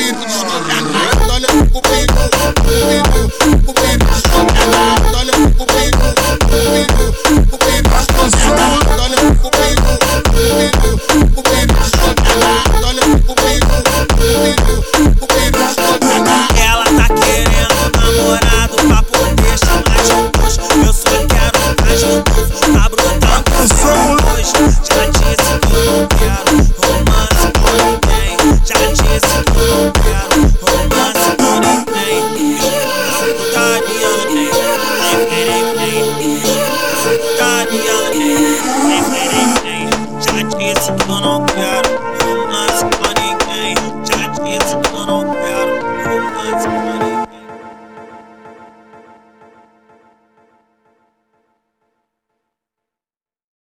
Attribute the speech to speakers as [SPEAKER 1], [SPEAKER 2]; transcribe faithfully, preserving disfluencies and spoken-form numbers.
[SPEAKER 1] Dale um cupido, cupido, cupido. Dale um cupido, cupido, cupido. Dale um cupido, cupido, cupido. Dale um cupido, cupido, cupido.
[SPEAKER 2] Ela tá querendo namorado pra poder chamar de hoje. Eu só quero mais gostoso, tá brotando hoje. Já disse que eu não quero romance com ninguém. Já disse que eu não quero romance com ninguém. Cariane, Cariane, já disse que eu não